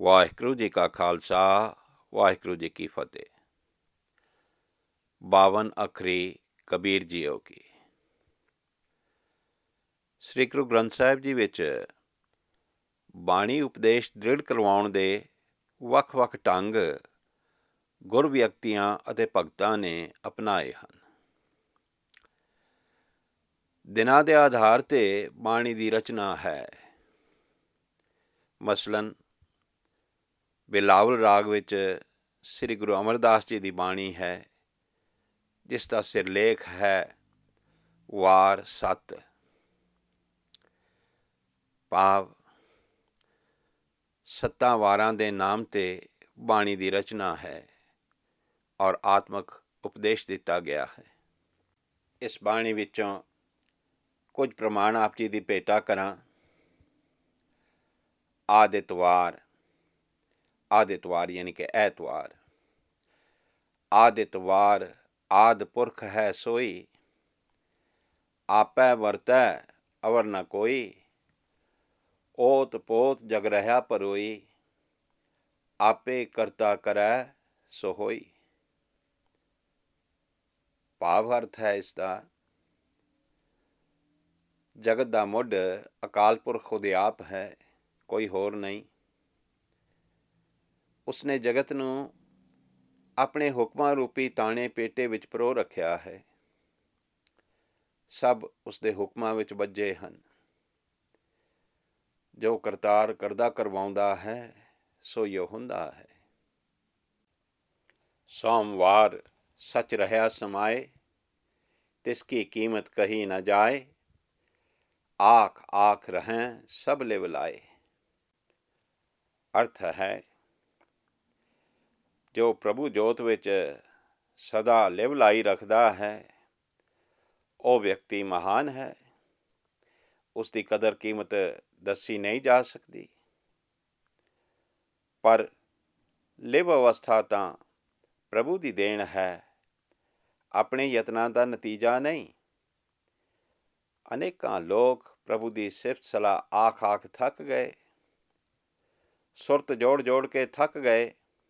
ਵਾਹਿਗੁਰੂ ਜੀ ਕਾ ਖਾਲਸਾ ਵਾਹਿਗੁਰੂ ਜੀ ਕੀ ਫਤਿਹ। 52 ਅੱਖਰੀ ਕਬੀਰ ਜੀਓ ਕੀ। ਸ੍ਰੀ ਗੁਰੂ ਗ੍ਰੰਥ ਸਾਹਿਬ ਜੀ ਵਿੱਚ ਬਾਣੀ ਉਪਦੇਸ਼ ਦ੍ਰਿੜ ਕਰਵਾਉਣ ਦੇ ਵੱਖ-ਵੱਖ ਢੰਗ ਗੁਰ ਵਿਅਕਤੀਆਂ ਅਤੇ ਭਗਤਾਂ ਨੇ ਅਪਣਾਏ ਹਨ। ਦਿਨਾਂ ਦੇ ਆਧਾਰ 'ਤੇ ਬਾਣੀ ਦੀ ਰਚਨਾ ਹੈ। ਮਸਲਨ ਬਿਲਾਵਲ ਰਾਗ ਵਿੱਚ ਸ੍ਰੀ ਗੁਰੂ ਅਮਰਦਾਸ ਜੀ ਦੀ ਬਾਣੀ ਹੈ, ਜਿਸ ਦਾ ਸਿਰਲੇਖ ਹੈ ਵਾਰ 7, ਭਾਵ 7 ਵਾਰਾਂ ਦੇ ਨਾਮ 'ਤੇ ਬਾਣੀ ਦੀ ਰਚਨਾ ਹੈ ਔਰ ਆਤਮਕ ਉਪਦੇਸ਼ ਦਿੱਤਾ ਗਿਆ ਹੈ। ਇਸ ਬਾਣੀ ਵਿੱਚੋਂ ਕੁਝ ਪ੍ਰਮਾਣ ਆਪ ਜੀ ਦੀ ਭੇਟਾ ਕਰਾਂ। ਆਦਿਤਵਾਰ ਯਾਨੀ ਕਿ ਐਤਵਾਰ। ਆਦਿਤਵਾਰ ਆਦਿ ਪੁਰਖ ਹੈ ਸੋਈ, ਆਪੈ ਵਰਤੈ ਅਵਰ ਨ ਕੋਈ। ਓਤ ਪੋਤ ਜਗ ਰਹਿਆ ਪਰੋਈ, ਆਪੇ ਕਰਤਾ ਕਰੈ ਸੋ ਹੋਈ। ਭਾਵ ਅਰਥ ਹੈ ਇਸ ਦਾ, ਜਗਤ ਦਾ ਮੁੱਢ ਅਕਾਲ ਪੁਰਖ ਖੁਦ ਆਪ ਹੈ, ਕੋਈ ਹੋਰ ਨਹੀਂ। ਉਸਨੇ ਜਗਤ ਨੂੰ ਆਪਣੇ ਹੁਕਮਾਂ ਰੂਪੀ ਤਾਣੇ ਪੇਟੇ ਵਿੱਚ ਪਰੋ ਰੱਖਿਆ ਹੈ। ਸਭ ਉਸਦੇ ਹੁਕਮਾਂ ਵਿੱਚ ਬੱਝੇ ਹਨ। ਜੋ ਕਰਤਾਰ ਕਰਦਾ ਕਰਵਾਉਂਦਾ ਹੈ, ਸੋ ਯੋ ਹੁੰਦਾ ਹੈ। ਸੋਮਵਾਰ ਸੱਚ ਰਹਿਆ ਸਮਾਏ, ਤਿਸ ਕੀ ਕੀਮਤ ਕਹੀ ਨਾ ਜਾਏ। ਆਖ ਆਖ ਰਹੈਂ ਸਭ ਲਿਵ ਲਾਏ। ਅਰਥ ਹੈ, ਜੋ ਪ੍ਰਭੂ ਜੋਤ ਵਿੱਚ ਸਦਾ ਲਿਵ ਲਾਈ ਰੱਖਦਾ ਹੈ, ਉਹ ਵਿਅਕਤੀ ਮਹਾਨ ਹੈ। ਉਸ ਦੀ ਕਦਰ ਕੀਮਤ ਦੱਸੀ ਨਹੀਂ ਜਾ ਸਕਦੀ। ਪਰ ਲਿਵ ਅਵਸਥਾ ਤਾਂ ਪ੍ਰਭੂ ਦੀ ਦੇਣ ਹੈ, ਆਪਣੇ ਯਤਨਾਂ ਦਾ ਨਤੀਜਾ ਨਹੀਂ। ਅਨੇਕਾਂ ਲੋਕ ਪ੍ਰਭੂ ਦੀ ਸਿਫਤ ਸਲਾਹ ਆਖ ਆਖ ਥੱਕ ਗਏ, ਸੁਰਤ ਜੋੜ ਜੋੜ ਕੇ ਥੱਕ ਗਏ,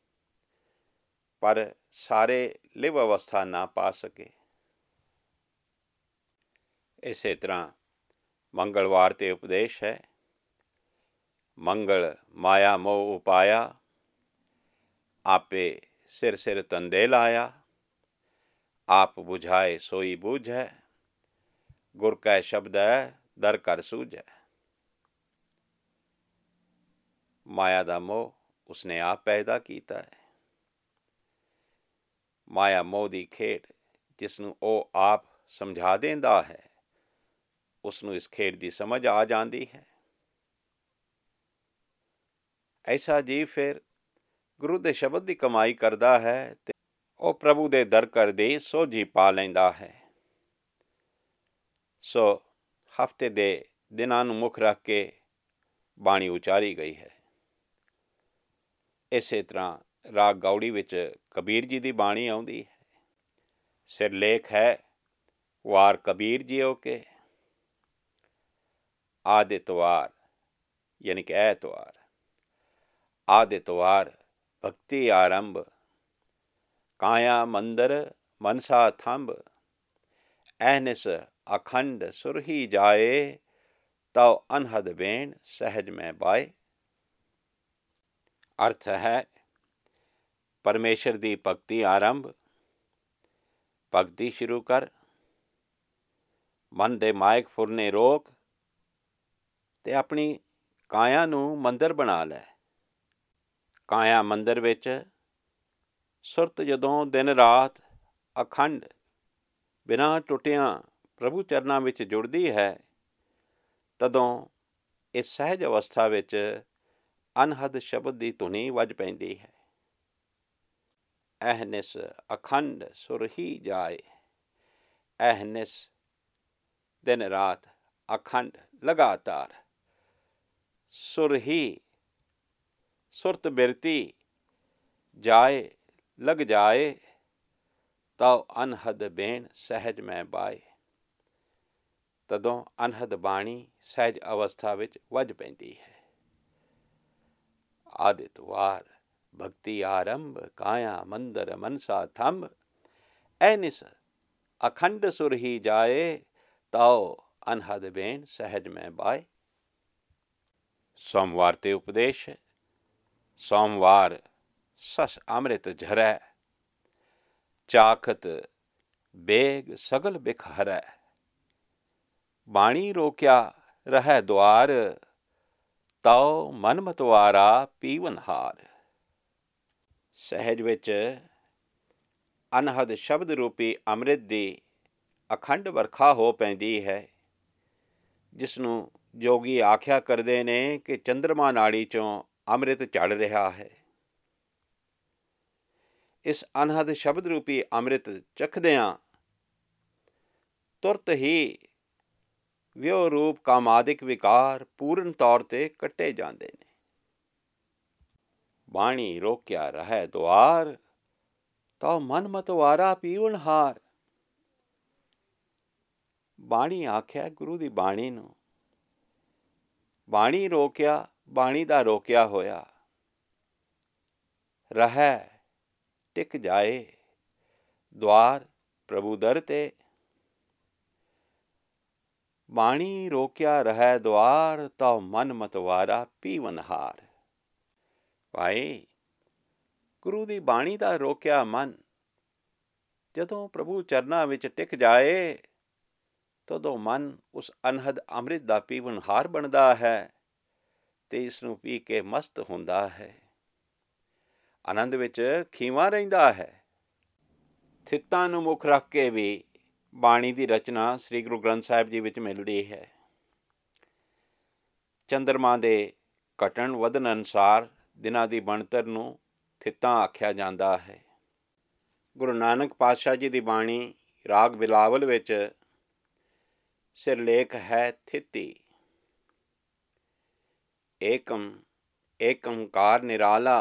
ਪਰ ਸਾਰੇ ਲਿਵ ਅਵਸਥਾ ਨਾ ਪਾ ਸਕੇ। ਇਸੇ ਤਰ੍ਹਾਂ ਮੰਗਲਵਾਰ 'ਤੇ ਉਪਦੇਸ਼ ਹੈ। ਮੰਗਲ ਮਾਇਆ ਮੋਹ ਉਪਾਇਆ, ਆਪੇ ਸਿਰ ਸਿਰ ਤੰਦੇ ਲਾਇਆ। ਆਪ ਬੁਝਾਏ ਸੋਈ ਬੂਝੈ, ਗੁਰ ਕੈ ਸ਼ਬਦੈ ਦਰ ਕਰ ਸੂਝੈ। ਮਾਇਆ ਦਾ ਮੋਹ ਉਸਨੇ ਆਪ ਪੈਦਾ ਕੀਤਾ ਹੈ। ਮਾਇਆ ਮੋਹ ਦੀ ਖੇਡ ਜਿਸ ਨੂੰ ਉਹ ਆਪ ਸਮਝਾ ਦਿੰਦਾ ਹੈ, ਉਸ ਨੂੰ ਇਸ ਖੇਡ ਦੀ ਸਮਝ ਆ ਜਾਂਦੀ ਹੈ। ਐਸਾ ਜੀਵ ਫਿਰ ਗੁਰੂ ਦੇ ਸ਼ਬਦ ਦੀ ਕਮਾਈ ਕਰਦਾ ਹੈ ਤੇ ਉਹ ਪ੍ਰਭੂ ਦੇ ਦਰ ਕਰ ਦੀ ਸੋਝੀ ਪਾ ਲੈਂਦਾ ਹੈ। ਸੋ ਹਫ਼ਤੇ ਦੇ ਦਿਨਾਂ ਨੂੰ ਮੁੱਖ ਰੱਖ ਕੇ ਬਾਣੀ ਉਚਾਰੀ ਗਈ ਹੈ। ਇਸੇ ਤਰ੍ਹਾਂ ਰਾਗ ਗੌੜੀ ਵਿੱਚ ਕਬੀਰ ਜੀ ਦੀ ਬਾਣੀ ਆਉਂਦੀ ਹੈ। ਸਿਰਲੇਖ ਹੈ ਵਾਰ ਕਬੀਰ ਜੀਓ ਕੇ। ਆਦਿਤਵਾਰ ਯਾਨੀ ਕਿ ਐਤਵਾਰ। ਆਦਿਤਵਾਰ ਭਗਤੀ ਆਰੰਭ, ਕਾਇਆ ਮੰਦਰ ਮਨਸਾ ਥੰਬ। ਅਹਨਿਸ ਅਖੰਡ ਸੁਰਹੀ ਜਾਏ, ਤਉ ਅਨਹਦ ਬੇਣ ਸਹਿਜ ਮੈਂ ਬਾਏ। ਅਰਥ ਹੈ, ਪਰਮੇਸ਼ਰ ਦੀ ਭਗਤੀ ਆਰੰਭ। ਭਗਤੀ ਸ਼ੁਰੂ ਕਰ, ਮਨ ਦੇ ਮਾਇਕ ਫੁਰਨੇ ਰੋਕ ਤੇ ਆਪਣੀ ਕਾਇਆ ਨੂੰ ਮੰਦਰ ਬਣਾ ਲੈ। ਕਾਇਆ ਮੰਦਰ ਵਿੱਚ ਸੁਰਤ ਜਦੋਂ ਦਿਨ ਰਾਤ ਅਖੰਡ ਬਿਨਾਂ ਟੁੱਟਿਆਂ ਪ੍ਰਭੂ ਚਰਨਾਂ ਵਿੱਚ ਜੁੜਦੀ ਹੈ, ਤਦੋਂ ਇਸ ਸਹਿਜ ਅਵਸਥਾ ਵਿੱਚ ਅਨਹਦ ਸ਼ਬਦ ਦੀ ਧੁਨੀ ਵੱਜ ਪੈਂਦੀ ਹੈ। ਅਹਨਿਸ ਅਖੰਡ ਸੁਰਹੀ ਜਾਏ। ਅਹਨਿਸ ਦਿਨ ਰਾਤ, ਅਖੰਡ ਲਗਾਤਾਰ। ਸੁਰਹੀ ਸੁਰਤ ਬਿਰਤੀ, ਜਾਏ ਲਗ ਜਾਏ, ਤਉ ਅਨਹਦ ਬੇਣ ਸਹਿਜ ਮੈਂ ਬਾਏ। ਤਦੋਂ ਅਨਹਦ ਬਾਣੀ ਸਹਿਜ ਅਵਸਥਾ ਵਿੱਚ ਵੱਜ ਪੈਂਦੀ ਹੈ। आदित वार, भक्ति आरंभ, काया मंदर मनसा थंब, ऐनिस अखंड सुर ही जाए, ताओ अनहद बेन सहज में बाए। सोमवार ते उपदेश। सोमवार सस अमृत झरै, चाखत बेग सगल बिख हरै। बाणी रोक्या रहै द्वार, ताओ मन मतवारा पीवन हार। ਸਹਿਜ ਵਿੱਚ ਅਨਹਦ ਸ਼ਬਦ ਰੂਪੀ ਅੰਮ੍ਰਿਤ ਦੀ ਅਖੰਡ ਵਰਖਾ ਹੋ ਪੈਂਦੀ ਹੈ, ਜਿਸ ਨੂੰ ਜੋਗੀ ਆਖਿਆ ਕਰਦੇ ਨੇ ਕਿ ਚੰਦਰਮਾ ਨਾੜੀ 'ਚੋਂ ਅੰਮ੍ਰਿਤ ਝੜ ਰਿਹਾ ਹੈ। ਇਸ ਅਨਹਦ ਸ਼ਬਦ ਰੂਪੀ ਅੰਮ੍ਰਿਤ ਚਖਦਿਆਂ ਤੁਰਤ ਹੀ ਵਿਉ ਰੂਪ ਕਾਮਾਦਿਕ ਵਿਕਾਰ ਪੂਰਨ ਤੌਰ 'ਤੇ ਕੱਟੇ ਜਾਂਦੇ ਨੇ। ਬਾਣੀ ਰੋਕਿਆ ਰਹਿ ਦੁਆਰ, ਤਾਂ ਮਨ ਮਤਵਾਰਾ ਪੀਵਨ ਹਾਰ। ਬਾਣੀ ਆਖਿਆ ਗੁਰੂ ਦੀ ਬਾਣੀ ਨੂੰ, ਬਾਣੀ ਰੋਕਿਆ, ਬਾਣੀ ਦਾ ਰੋਕਿਆ ਹੋਇਆ ਰਹਿ ਟਿਕ ਜਾਏ ਦੁਆਰ ਪ੍ਰਭੂ ਦਰ ਤੇ। ਬਾਣੀ ਰੋਕਿਆ ਰਹਿ ਦੁਆਰ, ਤਾਂ ਮਨ ਮਤਵਾਰਾ ਪੀਵਨ ਹਾਰ। ਭਾਈ, ਗੁਰੂ ਦੀ ਬਾਣੀ ਦਾ ਰੋਕਿਆ ਮਨ ਜਦੋਂ ਪ੍ਰਭੂ ਚਰਨਾਂ ਵਿੱਚ ਟਿਕ ਜਾਏ, ਤਦੋਂ ਮਨ ਉਸ ਅਨਹਦ ਅੰਮ੍ਰਿਤ ਦਾ ਪੀਵਨਹਾਰ ਬਣਦਾ ਹੈ ਅਤੇ ਇਸ ਨੂੰ ਪੀ ਕੇ ਮਸਤ ਹੁੰਦਾ ਹੈ, ਆਨੰਦ ਵਿੱਚ ਖੀਵਾਂ ਰਹਿੰਦਾ ਹੈ। ਥਿੱਤਾਂ ਨੂੰ ਮੁੱਖ ਰੱਖ ਕੇ ਵੀ ਬਾਣੀ ਦੀ ਰਚਨਾ ਸ੍ਰੀ ਗੁਰੂ ਗ੍ਰੰਥ ਸਾਹਿਬ ਜੀ ਵਿੱਚ ਮਿਲਦੀ ਹੈ। ਚੰਦਰਮਾ ਦੇ ਘਟਣ ਵਧਣ ਅਨੁਸਾਰ ਦਿਨਾਂ ਦੀ ਬਣਤਰ ਨੂੰ ਥਿੱਤਾਂ ਆਖਿਆ ਜਾਂਦਾ ਹੈ। ਗੁਰੂ ਨਾਨਕ ਪਾਤਸ਼ਾਹ ਜੀ ਦੀ ਬਾਣੀ ਰਾਗ ਬਿਲਾਵਲ ਵਿੱਚ ਸਿਰਲੇਖ ਹੈ ਥਿੱਤੀ। ਏਕਮ ਏਕੰਕਾਰ ਨਿਰਾਲਾ,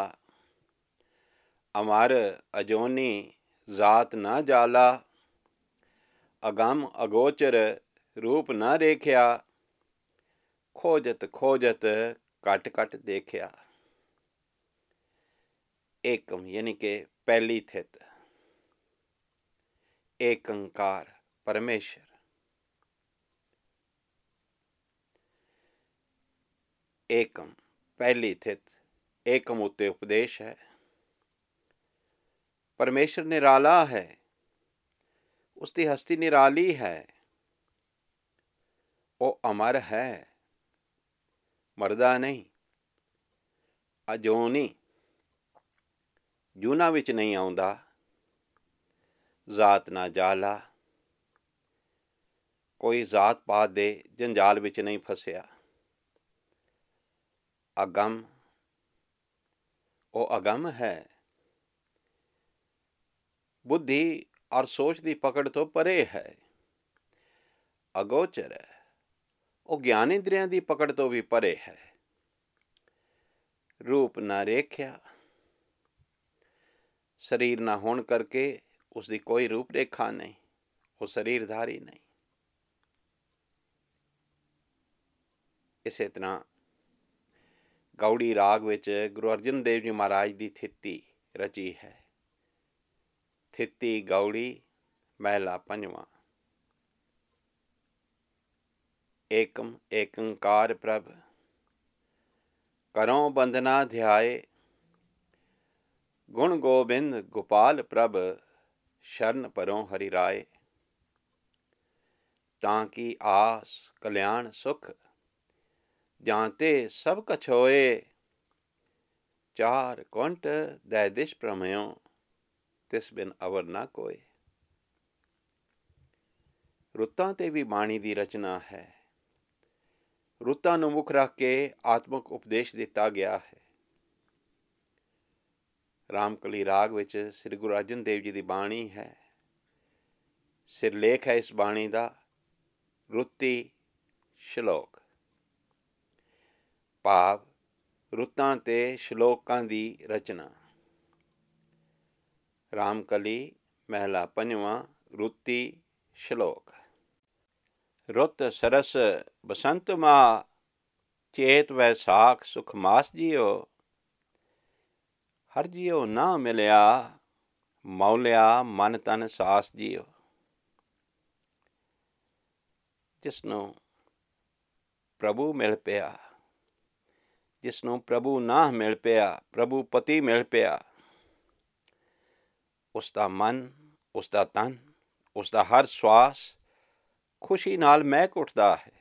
ਅਮਰ ਅਜੋਨੀ ਜਾਤ ਨਾ ਜਾਲਾ। ਅਗੰਮ ਅਗੋਚਰ ਰੂਪ ਨਾ ਰੇਖਿਆ, ਖੋਜਤ ਖੋਜਤ ਘਟ ਘਟ ਦੇਖਿਆ। ਏਕਮ ਯਾਨੀ ਕਿ ਪਹਿਲੀ ਥਿੱਤ, ਏਕੰਕਾਰ ਪਰਮੇਸ਼ਰ। ਏਕਮ ਪਹਿਲੀ ਥਿੱਤ, ਏਕਮ ਉੱਤੇ ਉਪਦੇਸ਼ ਹੈ। ਪਰਮੇਸ਼ਰ ਨਿਰਾਲਾ ਹੈ, ਉਸਦੀ ਹਸਤੀ ਨਿਰਾਲੀ ਹੈ। ਉਹ ਅਮਰ ਹੈ, ਮਰਦਾ ਨਹੀਂ। ਅਜੋਨੀ, ਜੂਨਾਂ ਵਿੱਚ ਨਹੀਂ ਆਉਂਦਾ। ਜ਼ਾਤ ਨਾ ਜਾਲਾ, ਕੋਈ ਜ਼ਾਤ ਪਾਤ ਦੇ ਜੰਜਾਲ ਵਿੱਚ ਨਹੀਂ ਫਸਿਆ। ਅਗੰਮ, ਉਹ ਅਗੰਮ ਹੈ, ਬੁੱਧੀ ਔਰ ਸੋਚ ਦੀ ਪਕੜ ਤੋਂ ਪਰੇ ਹੈ। ਅਗੋਚਰ ਹੈ, ਉਹ ਗਿਆਨ ਇੰਦਰੀਆਂ ਦੀ ਪਕੜ ਤੋਂ ਵੀ ਪਰੇ ਹੈ। ਰੂਪ ਨਾ ਰੇਖਿਆ, ਸਰੀਰ ਨਾ ਹੋਣ ਕਰਕੇ ਉਸਦੀ ਕੋਈ ਰੂਪ ਰੇਖਾ ਨਹੀਂ, ਉਹ ਸਰੀਰਧਾਰੀ ਨਹੀਂ। ਇਸੇ ਤਰ੍ਹਾਂ ਗੌੜੀ ਰਾਗ ਵਿੱਚ ਗੁਰੂ ਅਰਜਨ ਦੇਵ ਜੀ ਮਹਾਰਾਜ ਦੀ ਥਿੱਤੀ ਰਚੀ ਹੈ। ਥਿੱਤੀ ਗੌੜੀ ਮਹਿਲਾ ਪੰਜਵਾਂ। ਏਕਮ ਏਕੰਕਾਰ ਪ੍ਰਭ, ਕਰੋ ਬੰਦਨਾ ਧਿਆਏ। ਗੁਣ ਗੋਬਿੰਦ ਗੋਪਾਲ ਪ੍ਰਭ, ਸ਼ਰਨ ਪਰੋਂ ਹਰਿ ਰਾਏ। ਤਾਂ ਕੀ ਆਸ ਕਲਿਆਣ ਸੁਖ, ਜਾਂਤੇ ਸਭ ਕਛ ਹੋਏ। ਚਾਰ ਕੁੰਟ ਦੈ ਦਿਸ਼ ਪ੍ਰਮਿਓ, ਤਿਸ ਬਿਨ ਅਵਰ ਨਾ ਕੋਏ। ਰੁੱਤਾਂ 'ਤੇ ਵੀ ਬਾਣੀ ਦੀ ਰਚਨਾ ਹੈ। ਰੁੱਤਾਂ ਨੂੰ ਮੁੱਖ ਰੱਖ ਕੇ ਆਤਮਿਕ ਉਪਦੇਸ਼ ਦਿੱਤਾ ਗਿਆ ਹੈ। ਰਾਮਕਲੀ ਰਾਗ ਵਿੱਚ ਸ੍ਰੀ ਗੁਰੂ ਅਰਜਨ ਦੇਵ ਜੀ ਦੀ ਬਾਣੀ ਹੈ। ਸਿਰਲੇਖ ਹੈ ਇਸ ਬਾਣੀ ਦਾ ਰੁੱਤੀ ਸ਼ਲੋਕ, ਭਾਵ ਰੁੱਤਾਂ 'ਤੇ ਸ਼ਲੋਕਾਂ ਦੀ ਰਚਨਾ। ਰਾਮਕਲੀ ਮਹਿਲਾ ਪੰਜਵਾਂ, ਰੁੱਤੀ ਸ਼ਲੋਕ। ਰੁੱਤ ਸਰਸ ਬਸੰਤ ਮਾ, ਚੇਤ ਵੈਸਾਖ ਸੁਖ ਮਾਸ ਜੀਓ। ਹਰ ਜੀਓ ਨਾ ਮਿਲਿਆ, ਮੌਲਿਆ ਮਨ ਤਨ ਸਾਸ ਜੀਓ। ਜਿਸ ਨੂੰ ਪ੍ਰਭੂ ਮਿਲ ਪਿਆ, ਜਿਸ ਨੂੰ ਪ੍ਰਭੂ ਨਾਹ ਮਿਲ ਪਿਆ, ਪ੍ਰਭੂ ਪਤੀ ਮਿਲ ਪਿਆ, ਉਸ ਦਾ ਮਨ, ਉਸ ਦਾ ਤਨ, ਉਸ ਦਾ ਹਰ ਸਵਾਸ ਖੁਸ਼ੀ ਨਾਲ ਮਹਿਕ ਉੱਠਦਾ ਹੈ।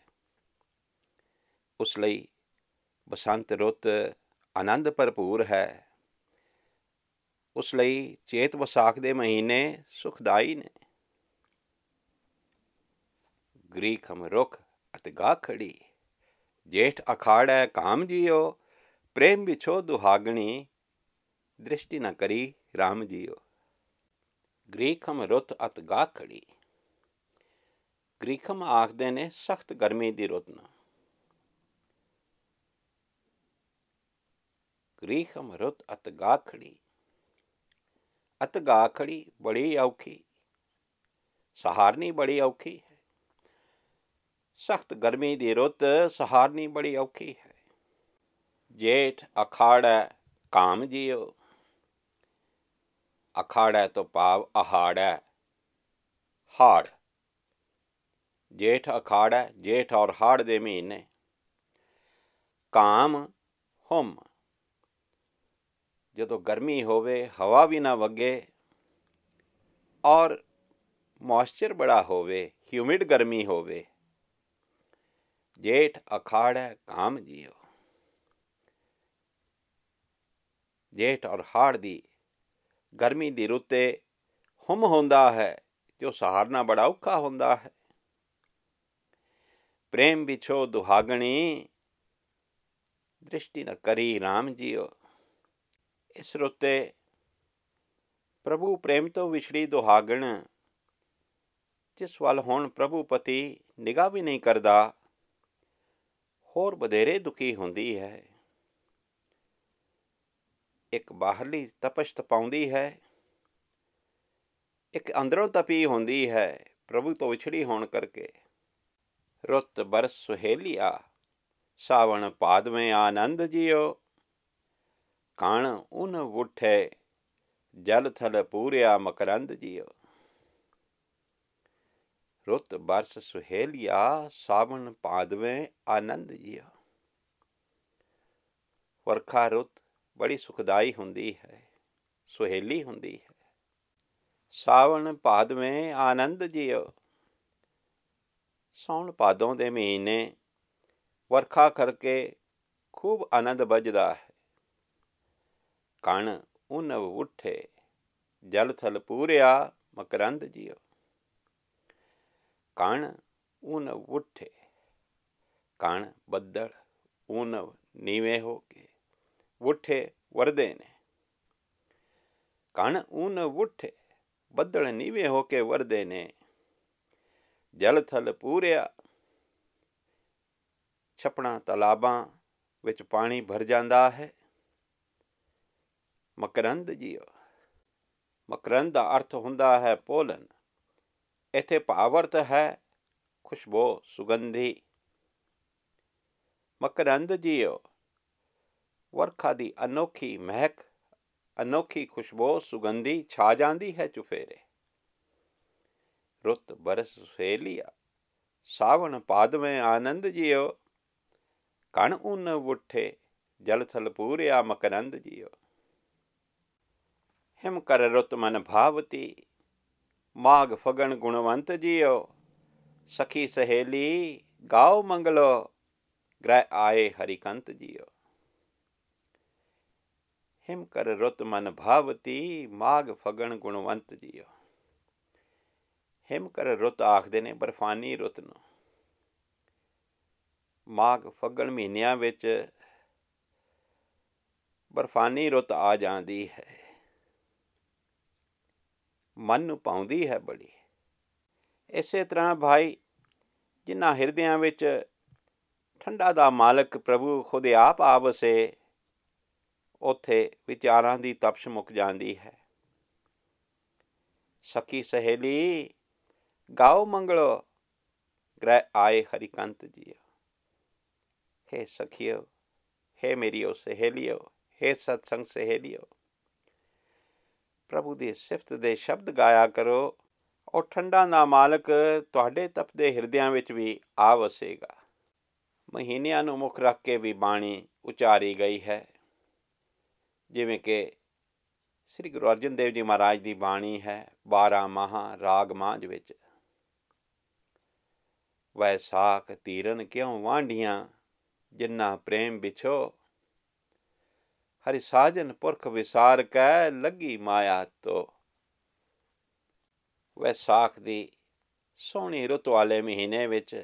ਉਸ ਲਈ ਬਸੰਤ ਰੁੱਤ ਆਨੰਦ ਭਰਪੂਰ ਹੈ। ਉਸ ਲਈ ਚੇਤ ਵਿਸਾਖ ਦੇ ਮਹੀਨੇ ਸੁਖਦਾਈ ਨੇ। ਗ੍ਰੀਖਮ ਰੁੱਖ ਅਤੇ ਗਾ ਖੜੀ, ਜੇਠ ਅਖਾੜੈ ਕਾਮ ਜੀਓ। ਪ੍ਰੇਮ ਵਿਛੋ ਦੁਹਾਗਣੀ, ਦ੍ਰਿਸ਼ਟੀ ਨਾ ਕਰੀ ਰਾਮ ਜੀਓ। ਗ੍ਰੀਖਮ ਰੁੱਤ ਅਤ ਗਾ ਖੜੀ। ਗ੍ਰੀਖਮ ਆਖਦੇ ਨੇ ਸਖਤ ਗਰਮੀ ਦੀ ਰੁੱਤ ਨੂੰ। ਗ੍ਰੀਖਮ ਰੁੱਤ ਅਤ ਗਾ ਖੜੀ। ਅਤ ਗਾ ਖੜੀ ਬੜੀ ਔਖੀ, ਸਹਾਰਨੀ ਬੜੀ ਔਖੀ ਹੈ। ਸਖਤ ਗਰਮੀ ਦੀ ਰੁੱਤ ਸਹਾਰਨੀ ਬੜੀ ਔਖੀ ਹੈ। ਜੇਠ ਅਖਾੜੈ ਕਾਮ ਜੀਓ। ਅਖਾੜੈ ਤੋਂ ਭਾਵ ਅਹਾੜੈ, ਹਾੜ। ਜੇਠ ਅਖਾੜੈ, ਜੇਠ ਔਰ ਹਾੜ ਦੇ ਮਹੀਨੇ। ਕਾਮ ਹੁਮ, ਜਦੋਂ ਗਰਮੀ ਹੋਵੇ, ਹਵਾ ਵੀ ਨਾ ਵਗੇ ਔਰ ਮੋਇਸਚਰ ਬੜਾ ਹੋਵੇ, ਹਿਊਮਿਡ ਗਰਮੀ ਹੋਵੇ। ਜੇਠ ਅਖਾੜੈ ਕਾਮ ਜੀਓ। ਜੇਠ ਔਰ ਹਾੜ ਦੀ ਗਰਮੀ ਦੀ ਰੁੱਤੇ ਹੁਮ ਹੁੰਦਾ ਹੈ, ਜੋ ਸਹਾਰਨਾ ਬੜਾ ਔਖਾ ਹੁੰਦਾ ਹੈ। ਪ੍ਰੇਮ ਵਿਛੋ ਦੁਹਾਗਣੀ, ਦ੍ਰਿਸ਼ਟੀ ਨਾ ਕਰੀ ਰਾਮ ਜੀਓ। ਇਸ ਰੁੱਤੇ ਪ੍ਰਭੂ ਪ੍ਰੇਮ ਤੋਂ ਵਿਛੜੀ ਦੁਹਾਗਣ, ਜਿਸ ਵੱਲ ਹੁਣ ਪ੍ਰਭੂ ਪਤੀ ਨਿਗਾਹ ਵੀ ਨਹੀਂ ਕਰਦਾ, ਹੋਰ ਵਧੇਰੇ ਦੁਖੀ ਹੁੰਦੀ ਹੈ। ਇੱਕ ਬਾਹਰਲੀ ਤਪਸ਼ ਤਪਾਉਂਦੀ ਹੈ, ਇੱਕ ਅੰਦਰੋਂ ਤਪੀ ਹੁੰਦੀ ਹੈ ਪ੍ਰਭੂ ਤੋਂ ਵਿਛੜੀ ਹੋਣ ਕਰਕੇ। ਰੁੱਤ ਬਰਸ ਸੁਹੇਲੀਆ, ਸਾਵਣ ਭਾਦਵੇਂ ਆਨੰਦ ਜੀਓ। ਕਣ ਉਨ ਉੱਠੇ, ਜਲ ਥਲ ਪੂਰਿਆ ਮਕਰੰਦ ਜੀਓ। ਰੁੱਤ ਬਰਸ ਸੁਹੇਲੀਆ, ਸਾਵਣ ਭਾਦਵੇਂ ਆਨੰਦ ਜੀਓ। ਵਰਖਾ ਰੁੱਤ ਬੜੀ ਸੁਖਦਾਈ ਹੁੰਦੀ ਹੈ, ਸੁਹੇਲੀ ਹੁੰਦੀ ਹੈ। ਸਾਵਣ ਭਾਦਵੇਂ ਆਨੰਦ ਜੀਓ। ਸਾਉਣ ਭਾਦੋਂ ਦੇ ਮਹੀਨੇ ਵਰਖਾ ਕਰਕੇ ਖੂਬ ਆਨੰਦ ਵੱਜਦਾ ਹੈ। ਕਣ ਉਨ ਉੱਠੇ, ਜਲ ਥਲ ਪੂਰਿਆ ਮਕਰੰਦ ਜੀਓ। ਕਣ ਉਨ ਉੱਠੇ, ਕਣ ਬੱਦਲ, ਉਨ ਨੀਵੇਂ ਹੋ ਕੇ, ਉੱਠੇ ਵਰਦੇ ਨੇ। ਕਣ ਉਨ ਉੱਠੇ, ਬੱਦਲ ਨੀਵੇਂ ਹੋ ਕੇ ਵਰਦੇ ਨੇ। ਜਲ ਥਲ ਪੂਰਿਆ, ਛੱਪੜਾਂ ਤਲਾਬਾਂ ਵਿੱਚ ਪਾਣੀ ਭਰ ਜਾਂਦਾ ਹੈ। ਮਕਰੰਦ ਜੀਓ। ਮਕਰੰਦ ਦਾ ਅਰਥ ਹੁੰਦਾ ਹੈ ਪੋਲਨ। ਇੱਥੇ ਭਾਵ ਅਰਥ ਹੈ ਖੁਸ਼ਬੂ, ਸੁਗੰਧੀ। ਮਕਰੰਦ ਜੀਓ, ਵਰਖਾ ਦੀ ਅਨੋਖੀ ਮਹਿਕ, ਅਨੋਖੀ ਖੁਸ਼ਬੂ, ਸੁਗੰਧੀ ਛਾ ਜਾਂਦੀ ਹੈ ਚੁਫੇਰੇ। ਰੁੱਤ ਬਰਸ ਸੁਹੇਲੀਆ, ਸਾਵਣ ਭਾਦਵੇਂ ਆਨੰਦ ਜੀਓ। ਕਣ ਉਨ ਉੱਠੇ, ਜਲ ਥਲ ਪੂਰਿਆ ਮਕਰੰਦ ਜੀਓ। ਹਿਮ ਕਰ ਰੁੱਤ ਮਨ ਭਾਵਤੀ, ਮਾਘ ਫਗਣ ਗੁਣਵੰਤ ਜੀਓ। ਸਖੀ ਸਹੇਲੀ ਗਾਓ ਮੰਗਲੋ, ਗ੍ਰਹਿ ਆਏ ਹਰਿਕੰਤ ਜੀਓ। ਹਿਮ ਕਰ ਰੁੱਤ ਮਨ ਭਾਵਤੀ, ਮਾਘ ਫਗਣ ਗੁਣਵੰਤ ਜੀਓ। ਹਿਮ ਕਰ ਰੁੱਤ ਆਖਦੇ ਨੇ ਬਰਫਾਨੀ ਰੁੱਤ ਨੂੰ। ਮਾਘ ਫਗਣ ਮਹੀਨਿਆਂ ਵਿੱਚ ਬਰਫਾਨੀ ਰੁੱਤ ਆ ਜਾਂਦੀ ਹੈ, ਮਨ ਨੂੰ ਭਾਉਂਦੀ ਹੈ ਬੜੀ। ਇਸੇ ਤਰ੍ਹਾਂ ਭਾਈ, ਜਿਨ੍ਹਾਂ ਹਿਰਦਿਆਂ ਵਿੱਚ ਠੰਡਾ ਦਾ ਮਾਲਕ ਪ੍ਰਭੂ ਖੁਦ ਆਪ ਆ ਵਸੇ, ਉੱਥੇ ਵਿਚਾਰਾਂ ਦੀ ਤਪਸ਼ ਮੁੱਕ ਜਾਂਦੀ ਹੈ। ਸਖੀ ਸਹੇਲੀ ਗਾਓ ਮੰਗਲੋ, ਗ੍ਰਹਿ ਆਏ ਹਰਿਕੰਤ ਜੀਓ। ਹੇ ਸਖੀਓ, ਹੇ ਮੇਰੀਓ ਸਹੇਲੀਓ, ਹੇ ਸਤਸੰਗ ਸਹੇਲੀਓ, ਪ੍ਰਭੂ ਦੀ ਸਿਫਤ ਦੇ ਸ਼ਬਦ ਗਾਇਆ ਕਰੋ। ਉਹ ਠੰਡਾਂ ਦਾ ਮਾਲਕ ਤੁਹਾਡੇ ਤਪਦੇ ਹਿਰਦਿਆਂ ਵਿੱਚ ਵੀ ਆ ਵਸੇਗਾ। ਮਹੀਨਿਆਂ ਨੂੰ ਮੁੱਖ ਰੱਖ ਕੇ ਵੀ ਬਾਣੀ ਉਚਾਰੀ ਗਈ ਹੈ, ਜਿਵੇਂ ਕਿ ਸ੍ਰੀ ਗੁਰੂ ਅਰਜਨ ਦੇਵ ਜੀ ਮਹਾਰਾਜ ਦੀ ਬਾਣੀ ਹੈ 12 ਮਾਹਾਂ ਰਾਗ ਮਾਂਝ ਵਿੱਚ। ਵੈਸਾਖ ਧੀਰਨ ਕਿਉਂ ਵਾਂਢੀਆਂ, ਜਿੰਨਾ ਪ੍ਰੇਮ ਵਿਛੋ, ਹਰਿ ਸਾਜਨ ਪੁਰਖ ਵਿਸਾਰ ਕੈ, ਲੱਗੀ ਮਾਇਆ ਤੋ। ਵੈਸਾਖ ਦੀ ਸੋਹਣੀ ਰੁੱਤ ਵਾਲੇ ਮਹੀਨੇ ਵਿੱਚ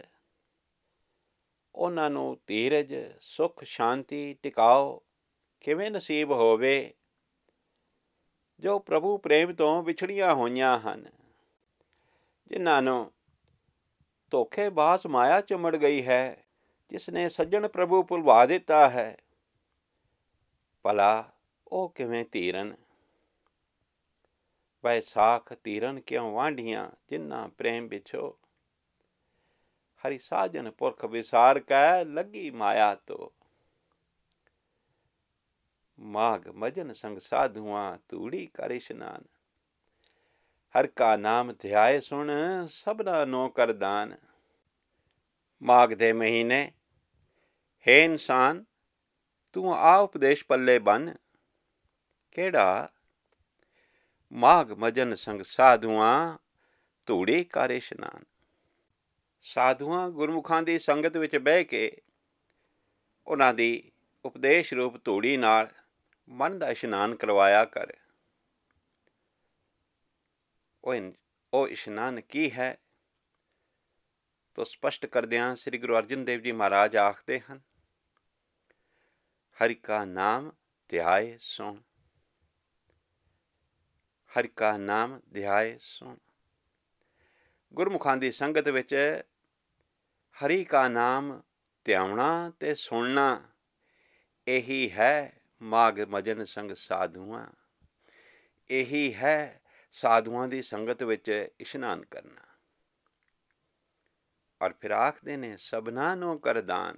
ਉਹਨਾਂ ਨੂੰ ਧੀਰਜ, ਸੁੱਖ, ਸ਼ਾਂਤੀ, ਟਿਕਾਓ ਕਿਵੇਂ ਨਸੀਬ ਹੋਵੇ ਜੋ ਪ੍ਰਭੂ ਪ੍ਰੇਮ ਤੋਂ ਵਿਛੜੀਆਂ ਹੋਈਆਂ ਹਨ, ਜਿਨ੍ਹਾਂ ਨੂੰ ਧੋਖੇਬਾਜ਼ ਮਾਇਆ ਚੁੰਮੜ ਗਈ ਹੈ, ਜਿਸ ਨੇ ਸੱਜਣ ਪ੍ਰਭੂ ਭੁਲਵਾ ਦਿੱਤਾ ਹੈ। ਭਲਾ ਉਹ ਕਿਵੇਂ ਧੀਰਨ। ਵੈਸਾਖ ਧੀਰਨ ਕਿਉਂ ਵਾਂਢੀਆਂ, ਜਿੰਨਾ ਪ੍ਰੇਮ ਵਿਛੋ, ਹਰੀ ਸਾਜਨ ਪੁਰਖ ਵਿਸਾਰ ਕੈ, ਲੱਗੀ ਮਾਇਆ ਤੋ। ਮਾਘ ਮਜਨ ਸੰਗ ਸਾਧੂਆਂ, ਧੂੜੀ ਕਰ ਇਸ਼ਨਾਨ, ਹਰ ਕਾ ਨਾਮ ਧਿਆਏ ਸੁਣ, ਸਭਨਾ ਨੋ ਕਰ ਦਾਨ। ਮਾਘ ਦੇ ਮਹੀਨੇ, ਹੇ ਇਨਸਾਨ ਤੂੰ ਆ ਉਪਦੇਸ਼ ਪੱਲੇ ਬੰਨ। ਕਿਹੜਾ? ਮਾਘ ਮਜਨ ਸੰਗ ਸਾਧੂਆਂ, ਧੂੜੀ ਕਰ ਇਸ਼ਨਾਨ। ਸਾਧੂਆਂ ਗੁਰਮੁਖਾਂ ਦੀ ਸੰਗਤ ਵਿੱਚ ਬਹਿ ਕੇ ਉਹਨਾਂ ਦੀ ਉਪਦੇਸ਼ ਰੂਪ ਧੂੜੀ ਨਾਲ ਮਨ ਦਾ ਇਸ਼ਨਾਨ ਕਰਵਾਇਆ ਕਰ। ਉਹ ਇਸ਼ਨਾਨ ਕੀ ਹੈ ਤੋ ਸਪਸ਼ਟ ਕਰਦਿਆਂ ਸ੍ਰੀ ਗੁਰੂ ਅਰਜਨ ਦੇਵ ਜੀ ਮਹਾਰਾਜ ਆਖਦੇ ਹਨ, ਹਰਿ ਕਾ ਨਾਮ ਧਿਆਏ ਸੁਣ। ਹਰਿ ਕਾ ਨਾਮ ਧਿਆਏ ਸੁਣ। ਗੁਰਮੁਖਾਂ ਦੀ ਸੰਗਤ ਵਿੱਚ ਹਰੀ ਕਾ ਨਾਮ ਧਿਆਉਣਾ ਤੇ ਸੁਣਨਾ, ਇਹੀ ਹੈ ਮਾਘ ਮਜਨ ਸੰਗ ਸਾਧੂਆਂ। ਇਹੀ ਹੈ ਸਾਧੂਆਂ ਦੀ ਸੰਗਤ ਵਿੱਚ ਇਸ਼ਨਾਨ ਕਰਨਾ। ਔਰ ਫਿਰ ਆਖਦੇ ਨੇ ਸਭਨਾ ਨੂੰ ਕਰ ਦਾਨ।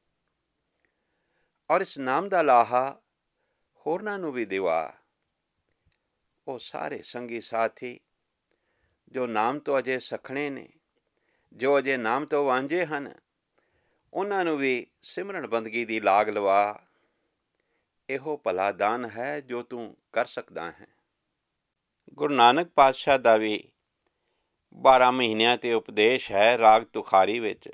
ਔਰ ਇਸ ਨਾਮ ਦਾ ਲਾਹਾ ਹੋਰਨਾਂ ਨੂੰ ਵੀ ਦਿਵਾ। ਉਹ ਸਾਰੇ ਸੰਗੀ ਸਾਥੀ ਜੋ ਨਾਮ ਤੋਂ ਅਜੇ ਸਖਣੇ ਨੇ, ਜੋ ਅਜੇ ਨਾਮ ਤੋਂ ਵਾਂਝੇ ਹਨ, ਉਹਨਾਂ ਨੂੰ ਵੀ ਸਿਮਰਨ ਬੰਦਗੀ ਦੀ ਲਾਗ ਲਵਾ। ਇਹੋ ਭਲਾ ਦਾਨ ਹੈ ਜੋ ਤੂੰ ਕਰ ਸਕਦਾ ਹੈ। ਗੁਰੂ ਨਾਨਕ ਪਾਤਸ਼ਾਹ ਦਾ ਵੀ 12 ਮਹੀਨਿਆਂ 'ਤੇ ਉਪਦੇਸ਼ ਹੈ ਰਾਗ ਤੁਖਾਰੀ ਵਿੱਚ।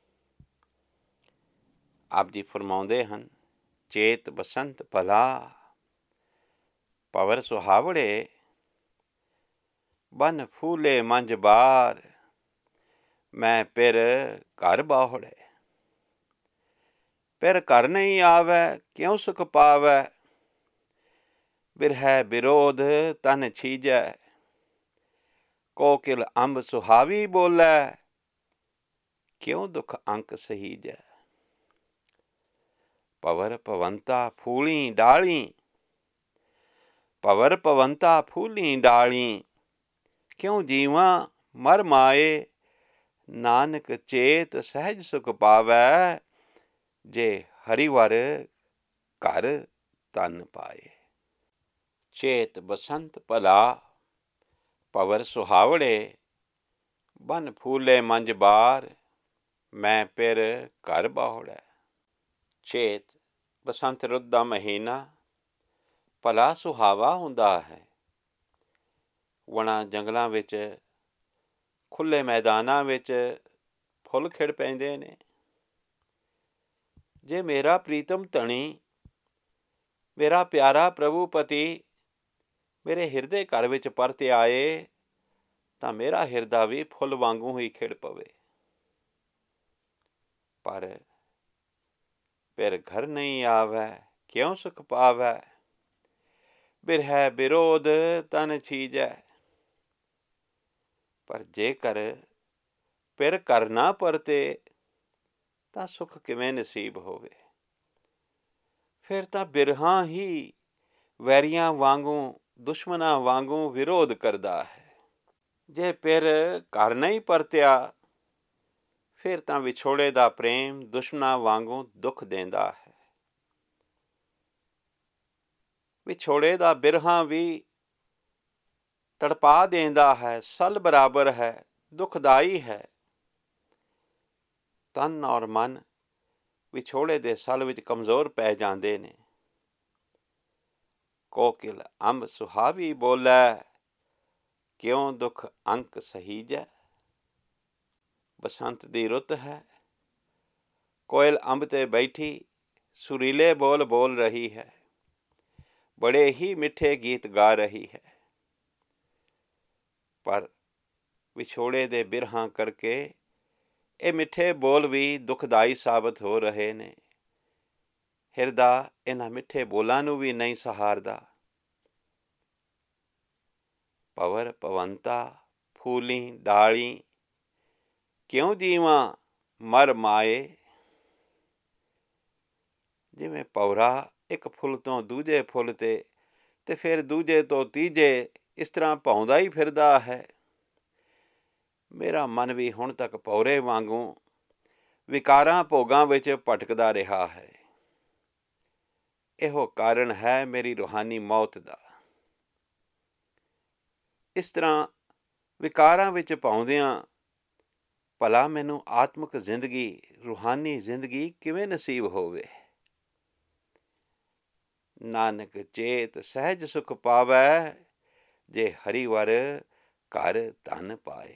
ਆਪ ਜੀ ਫਰਮਾਉਂਦੇ ਹਨ, ਚੇਤ ਬਸੰਤ ਭਲਾ, ਪਵਰ ਸੁਹਾਵੜੇ, ਬਨ ਫੂਲੇ ਮੰਝ ਬਾਰ, ਮੈਂ ਫਿਰ ਘਰ ਬਾਹੁੜੇ। ਫਿਰ ਘਰ ਨਹੀਂ ਆਵੈ, ਕਿਉਂ ਸੁਖ ਪਾਵੈ, ਬਿਰਹੈ ਬਿਰੋਧ ਤਨ ਛੀਜੈ, ਕੋਕਿਲ ਅੰਬ ਸੁਹਾਵੀ ਬੋਲੈ, ਕਿਉਂ ਦੁਖ ਅੰਕ ਸਹੀਜੈ। ਪਵਰ ਪਵੰਤਾ ਫੂਲੀ ਡਾਲੀ, ਪਵਰ ਪਵੰਤਾ ਫੂਲੀ ਡਾਲੀ, ਕਿਉਂ ਜੀਵਾਂ ਮਰ ਮਾਏ, ਨਾਨਕ ਚੇਤ ਸਹਿਜ ਸੁਖ ਪਾਵੈ, ਜੇ ਹਰਿਵਰ ਘਰ ਤਨ ਪਾਏ। ਚੇਤ ਬਸੰਤ ਭਲਾ, ਪਵਰ ਸੁਹਾਵੜੇ, ਬਨ ਫੂਲੇ ਮੰਝ ਬਾਰ, ਮੈਂ ਫਿਰ ਘਰ ਬਾਹੁੜੈ। ਚੇਤ ਬਸੰਤ ਰੁੱਤ ਦਾ ਮਹੀਨਾ ਭਲਾ ਸੁਹਾਵਾ ਹੁੰਦਾ ਹੈ। ਵਣਾਂ ਜੰਗਲਾਂ ਵਿੱਚ, ਖੁੱਲ੍ਹੇ ਮੈਦਾਨਾਂ ਵਿੱਚ ਫੁੱਲ ਖਿੜ ਪੈਂਦੇ ਨੇ। ਜੇ ਮੇਰਾ ਪ੍ਰੀਤਮ ਧਣੀ, ਮੇਰਾ ਪਿਆਰਾ ਪ੍ਰਭੂ ਪਤੀ ਮੇਰੇ ਹਿਰਦੇ ਘਰ ਵਿੱਚ ਪਰਤ ਆਏ, ਤਾਂ ਮੇਰਾ ਹਿਰਦਾ ਵੀ ਫੁੱਲ ਵਾਂਗੂ ਹੀ ਖਿੜ ਪਵੇ। ਪਰ ਫਿਰ ਘਰ ਨਹੀਂ ਆਵੈ, ਕਿਉਂ ਸੁਖ ਪਾਵੈ, ਬਿਰਹੈ ਬਿਰੋਧ ਤਨ ਛੀਜੈ। ਪਰ ਜੇਕਰ ਫਿਰ ਘਰ ਨਾ ਪਰਤੇ ਤਾਂ ਸੁਖ ਕਿਵੇਂ ਨਸੀਬ ਹੋਵੇ। ਫਿਰ ਤਾਂ ਬਿਰਹਾ ਹੀ ਵੈਰੀਆਂ ਵਾਂਗੂ, ਦੁਸ਼ਮਣਾਂ ਵਾਂਗੂ ਵਿਰੋਧ ਕਰਦਾ ਹੈ। ਜੇ ਫਿਰ ਘਰ ਨਹੀਂ ਪਰਤਿਆ, ਫਿਰ ਤਾਂ ਵਿਛੋੜੇ ਦਾ ਪ੍ਰੇਮ ਦੁਸ਼ਮਣਾਂ ਵਾਂਗੂ ਦੁੱਖ ਦਿੰਦਾ ਹੈ। ਵਿਛੋੜੇ ਦਾ ਬਿਰਹਾ ਵੀ ਤੜਪਾ ਦੇਂਦਾ ਹੈ, ਸਲ ਬਰਾਬਰ ਹੈ, ਦੁਖਦਾਈ ਹੈ। ਤਨ ਔਰ ਮਨ ਵਿਛੋੜੇ ਦੇ ਸਲ ਵਿੱਚ ਕਮਜ਼ੋਰ ਪੈ ਜਾਂਦੇ ਨੇ। ਕੋਕਿਲ ਅੰਬ ਸੁਹਾਵੀ ਬੋਲੇ, ਕਿਉਂ ਦੁੱਖ ਅੰਕ ਸਹੀਜੈ। ਬਸੰਤ ਦੀ ਰੁੱਤ ਹੈ, ਕੋਇਲ ਅੰਬ ਤੇ ਬੈਠੀ ਸੁਰੀਲੇ ਬੋਲ ਬੋਲ ਰਹੀ ਹੈ, ਬੜੇ ਹੀ ਮਿੱਠੇ ਗੀਤ ਗਾ ਰਹੀ ਹੈ। ਪਰ ਵਿਛੋੜੇ ਦੇ ਬਿਰਹਾਂ ਕਰਕੇ ਇਹ ਮਿੱਠੇ ਬੋਲ ਵੀ ਦੁਖਦਾਈ ਸਾਬਤ ਹੋ ਰਹੇ ਨੇ। ਹਿਰਦਾ ਇਹਨਾਂ ਮਿੱਠੇ ਬੋਲਾਂ ਨੂੰ ਵੀ ਨਹੀਂ ਸਹਾਰਦਾ। ਪਵਰ ਪਵੰਤਾ ਫੂਲੀ ਡਾਲੀ, ਕਿਉਂ ਜੀਵਾਂ ਮਰ ਮਾਏ। ਜਿਵੇਂ ਭੌਰਾ ਇੱਕ ਫੁੱਲ ਤੋਂ ਦੂਜੇ ਫੁੱਲ ਤੇ ਫਿਰ ਦੂਜੇ ਤੋਂ ਤੀਜੇ ਇਸ ਤਰ੍ਹਾਂ ਭੌਂਦਾ ਹੀ ਫਿਰਦਾ ਹੈ। ਮੇਰਾ ਮਨ ਵੀ ਹੁਣ ਤੱਕ ਭੌਰੇ ਵਾਂਗੂ ਵਿਕਾਰਾਂ ਭੋਗਾਂ ਵਿੱਚ ਭਟਕਦਾ ਰਿਹਾ ਹੈ। ਇਹੋ ਕਾਰਨ ਹੈ ਮੇਰੀ ਰੂਹਾਨੀ ਮੌਤ ਦਾ। ਇਸ ਤਰ੍ਹਾਂ ਵਿਕਾਰਾਂ ਵਿੱਚ ਭੌਂਦਿਆਂ ਭਲਾ ਮੈਨੂੰ ਆਤਮਿਕ ਜ਼ਿੰਦਗੀ, ਰੂਹਾਨੀ ਜ਼ਿੰਦਗੀ ਕਿਵੇਂ ਨਸੀਬ ਹੋਵੇ। ਨਾਨਕ ਚੇਤ ਸਹਿਜ ਸੁਖ ਪਾਵੈ, ਜੇ ਹਰੀ ਵਰ ਘਰ ਧਨ ਪਾਏ।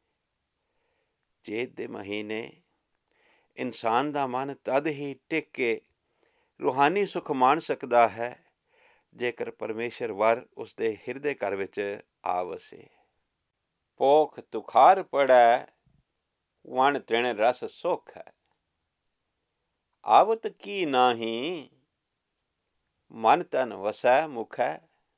ਚੇਤ ਦੇ ਮਹੀਨੇ ਇਨਸਾਨ ਦਾ ਮਨ ਤਦ ਹੀ ਟਿਕ ਕੇ ਰੂਹਾਨੀ ਸੁਖ ਮਾਣ ਸਕਦਾ ਹੈ ਜੇਕਰ ਪਰਮੇਸ਼ਰ ਵਰ ਉਸਦੇ ਹਿਰਦੇ ਘਰ ਵਿੱਚ ਆ ਵਸੇ। ਪੋਖ ਤੁਖਾਰ ਪੜੈ, ਵਣ ਤ੍ਰਿਣ ਰਸ ਸੁਖ ਹੈ। ਆਵਤ ਕੀ ਨਾਹੀਂ, ਮਨ ਤਨ ਵਸੈ ਮੁਖ ਹੈ।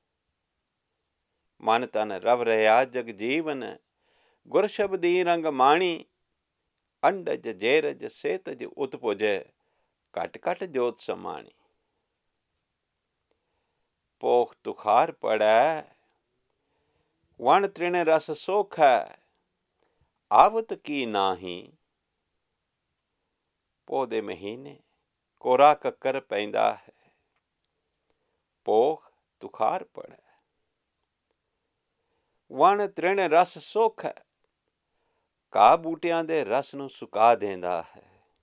ਮਨ ਤਨ ਰਵ ਰਿਹਾ ਜਗ ਜੀਵਨ, ਗੁਰ ਸ਼ਬਦੀ ਰੰਗ ਮਾਣੀ। ਅੰਡਜ ਜੇਰਜ ਸੇਤਜ ਉਤਪੁਜ, ਘਟ ਘਟ ਜੋਤ ਸਮਾਣੀ। ਪੋਖ ਤੁਖਾਰ ਪੜੈ, ਵਣ ਤ੍ਰਿਣ ਰਸ ਸੁਖ ਹੈ। ਆਵਤ ਕੀ ਨਾਹੀਂ। ਪੋਹ ਦੇ ਮਹੀਨੇ ਕੋਰਾ ਕੱਕਰ ਪੈਂਦਾ ਹੈ। ਪੋਖ ਤੁਖਾਰ ਪੜੈ, ਵਣ ਤ੍ਰਿਣ ਰਸ ਸੁਖ ਹੈ। ਘਾਹ ਬੂਟਿਆਂ ਦੇ ਰਸ ਨੂੰ ਸੁਕਾ ਦਿੰਦਾ ਹੈ।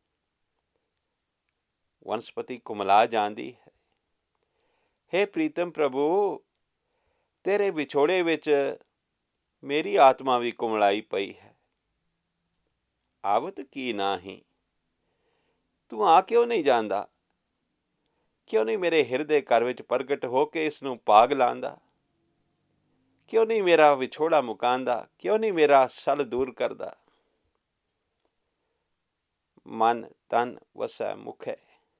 ਵਨਸਪਤੀ ਕੁਮਲਾ ਜਾਂਦੀ ਹੈ। ਹੇ ਪ੍ਰੀਤਮ ਪ੍ਰਭੂ, ਤੇਰੇ ਵਿਛੋੜੇ ਵਿੱਚ ਮੇਰੀ ਆਤਮਾ ਵੀ ਕੁਮਲਾਈ ਪਈ ਹੈ। ਆਵਤ ਕੀ ਨਾਹੀਂ। ਤੂੰ ਆ ਕਿਉਂ ਨਹੀਂ ਜਾਂਦਾ? ਕਿਉਂ ਨਹੀਂ ਮੇਰੇ ਹਿਰਦੇ ਘਰ ਵਿੱਚ ਪ੍ਰਗਟ ਹੋ ਕੇ ਇਸ ਨੂੰ ਭਾਗ ਲਾਂਦਾ? ਕਿਉਂ ਨਹੀਂ ਮੇਰਾ ਵਿਛੋੜਾ ਮੁਕਾਂਦਾ? ਕਿਉਂ ਨਹੀਂ ਮੇਰਾ ਸਲ ਦੂਰ ਕਰਦਾ? ਮਨ ਤਨ ਵਸੈ ਮੁਖੈ।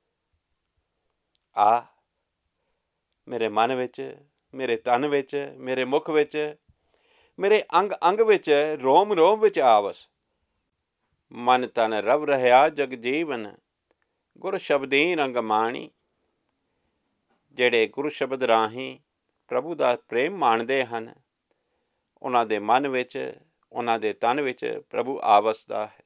ਆ ਮੇਰੇ ਮਨ ਵਿੱਚ, ਮੇਰੇ ਤਨ ਵਿੱਚ, ਮੇਰੇ ਮੁਖ ਵਿੱਚ, ਮੇਰੇ ਅੰਗ ਅੰਗ ਵਿੱਚ, ਰੋਮ ਰੋਮ ਵਿੱਚ ਆ ਵਸ। ਮਨ ਤਨ ਰਵ ਰਿਹਾ ਜਗ ਜੀਵਨ, ਗੁਰ ਸ਼ਬਦੀ ਰੰਗ ਮਾਣੀ। ਜਿਹੜੇ ਗੁਰੂ ਸ਼ਬਦ ਰਾਹੀਂ ਪ੍ਰਭੂ ਦਾ ਪ੍ਰੇਮ ਮਾਣਦੇ ਹਨ, ਉਹਨਾਂ ਦੇ ਮਨ ਵਿੱਚ, ਉਹਨਾਂ ਦੇ ਤਨ ਵਿੱਚ ਪ੍ਰਭੂ ਆ ਵਸਦਾ ਹੈ।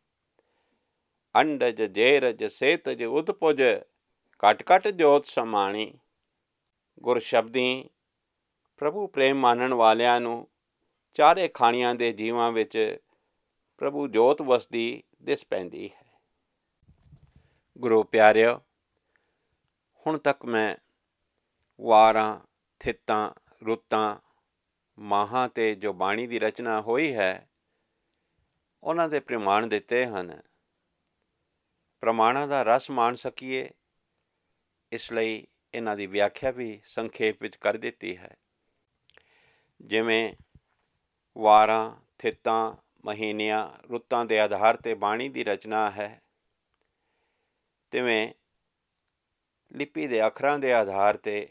ਅੰਡਜ ਜੇਰਜ ਸੇਤਜ ਉਤਪੁਜ, ਘਟ ਘਟ ਜੋਤ ਸਮਾਣੀ। ਗੁਰ ਸ਼ਬਦੀ ਪ੍ਰਭੂ ਪ੍ਰੇਮ ਮਾਨਣ ਵਾਲਿਆਂ ਨੂੰ ਚਾਰੇ ਖਾਣਿਆਂ ਦੇ ਜੀਵਾਂ ਵਿੱਚ ਪ੍ਰਭੂ ਜੋਤ ਵਸਦੀ ਦਿਸ ਪੈਂਦੀ ਹੈ। ਗੁਰੂ ਪਿਆਰਿਓ, ਹੁਣ ਤੱਕ ਮੈਂ ਵਾਰਾਂ, ਥਿੱਤਾਂ, ਰੁੱਤਾਂ, ਮਾਹਾਂ 'ਤੇ ਜੋ ਬਾਣੀ ਦੀ ਰਚਨਾ ਹੋਈ ਹੈ, ਉਹਨਾਂ ਦੇ ਪ੍ਰਮਾਣ ਦਿੱਤੇ ਹਨ। ਪ੍ਰਮਾਣਾਂ ਦਾ ਰਸ ਮਾਣ ਸਕੀਏ, ਇਸ ਲਈ ਇਹਨਾਂ ਦੀ ਵਿਆਖਿਆ ਵੀ ਸੰਖੇਪ ਵਿੱਚ ਕਰ ਦਿੱਤੀ ਹੈ। ਜਿਵੇਂ ਵਾਰਾਂ, ਥਿੱਤਾਂ, ਮਹੀਨਿਆਂ, ਰੁੱਤਾਂ ਦੇ ਆਧਾਰ 'ਤੇ ਬਾਣੀ ਦੀ ਰਚਨਾ ਹੈ, ਤਿਵੇਂ ਲਿਪੀ ਦੇ ਅੱਖਰਾਂ ਦੇ ਆਧਾਰ 'ਤੇ,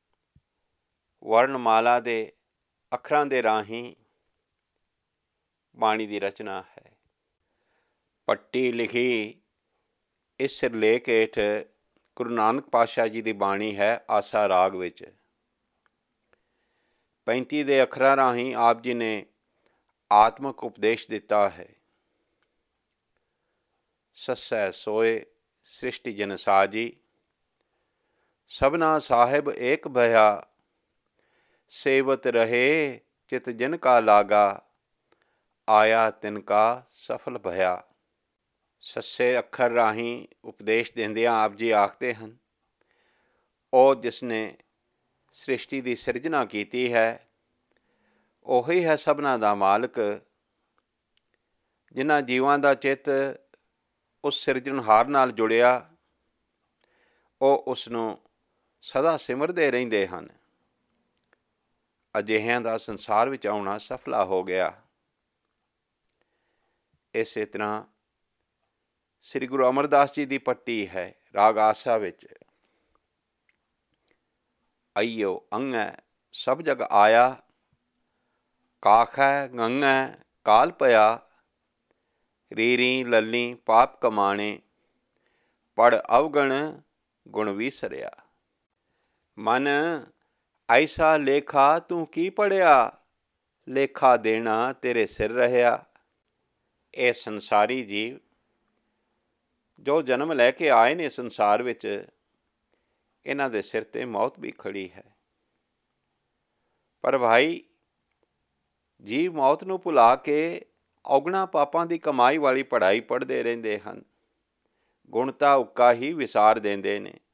ਵਰਣਮਾਲਾ ਦੇ ਅੱਖਰਾਂ ਦੇ ਰਾਹੀਂ ਬਾਣੀ ਦੀ ਰਚਨਾ ਹੈ। ਪੱਟੀ ਲਿਖੀ ਇਸ ਸਿਰਲੇਖ ਹੇਠ ਗੁਰੂ ਨਾਨਕ ਪਾਤਸ਼ਾਹ ਜੀ ਦੀ ਬਾਣੀ ਹੈ ਆਸਾ ਰਾਗ ਵਿੱਚ। 35 ਦੇ ਅੱਖਰਾਂ ਰਾਹੀਂ ਆਪ ਜੀ ਨੇ ਆਤਮਕ ਉਪਦੇਸ਼ ਦਿੱਤਾ ਹੈ। ਸੱਸੈ ਸੋਏ ਸ੍ਰਿਸ਼ਟੀ ਜਨ ਸਾਜੀ, ਸਭਨਾ ਸਾਹਿਬ ਏਕ ਭਇਆ। ਸੇਵਤ ਰਹੇ ਚਿਤ ਜਿਨ ਕਾ ਲਾਗਾ, ਆਇਆ ਤਿਨ ਕਾ ਸਫਲ ਭਇਆ। ਸੱਸੇ ਅੱਖਰ ਰਾਹੀਂ ਉਪਦੇਸ਼ ਦਿੰਦਿਆਂ ਆਪ ਜੀ ਆਖਦੇ ਹਨ, ਉਹ ਜਿਸ ਨੇ ਸ੍ਰਿਸ਼ਟੀ ਦੀ ਸਿਰਜਣਾ ਕੀਤੀ ਹੈ, ਉਹੀ ਹੈ ਸਭਨਾਂ ਦਾ ਮਾਲਕ। ਜਿਨ੍ਹਾਂ ਜੀਵਾਂ ਦਾ ਚਿੱਤ ਉਸ ਸਿਰਜਣਹਾਰ ਨਾਲ ਜੁੜਿਆ, ਉਹ ਉਸ ਨੂੰ ਸਦਾ ਸਿਮਰਦੇ ਰਹਿੰਦੇ ਹਨ। ਅਜਿਹਿਆਂ ਦਾ ਸੰਸਾਰ ਵਿੱਚ ਆਉਣਾ ਸਫਲਾ ਹੋ ਗਿਆ। ਇਸੇ ਤਰ੍ਹਾਂ ਸ੍ਰੀ ਗੁਰੂ ਅਮਰਦਾਸ ਜੀ ਦੀ ਪੱਟੀ ਹੈ ਰਾਗ ਆਸਾ ਵਿੱਚ। ਅਈਓ ਅੰਗੈ ਸਭ ਜਗ ਆਇਆ, ਕਾਖੈ ਗੰਗੈ ਕਾਲ ਪਿਆ। ਰੀਰੀ ਲੱਲੀ ਪਾਪ ਕਮਾਣੇ, ਪੜ ਅਵਗਣ ਗੁਣ ਵਿਸਰਿਆ। ਮਨ ਐਸਾ ਲੇਖਾ ਤੂੰ ਕੀ ਪੜ੍ਹਿਆ, ਲੇਖਾ ਦੇਣਾ ਤੇਰੇ ਸਿਰ ਰਹਿਆ। ਇਹ ਸੰਸਾਰੀ ਜੀਵ ਜੋ ਜਨਮ ਲੈ ਕੇ ਆਏ ਨੇ ਸੰਸਾਰ ਵਿੱਚ, ਇਹਨਾਂ ਦੇ ਸਿਰ 'ਤੇ ਮੌਤ ਵੀ ਖੜੀ ਹੈ। ਪਰ ਭਾਈ ਜੀਵ ਮੌਤ ਨੂੰ ਭੁਲਾ ਕੇ ਔਗਣਾ ਪਾਪਾਂ ਦੀ ਕਮਾਈ ਵਾਲੀ ਪੜ੍ਹਾਈ ਪੜ੍ਹਦੇ ਰਹਿੰਦੇ ਹਨ। ਗੁਣ ਤਾਂ ਉੱਕਾ ਹੀ ਵਿਸਾਰ ਦਿੰਦੇ ਨੇ।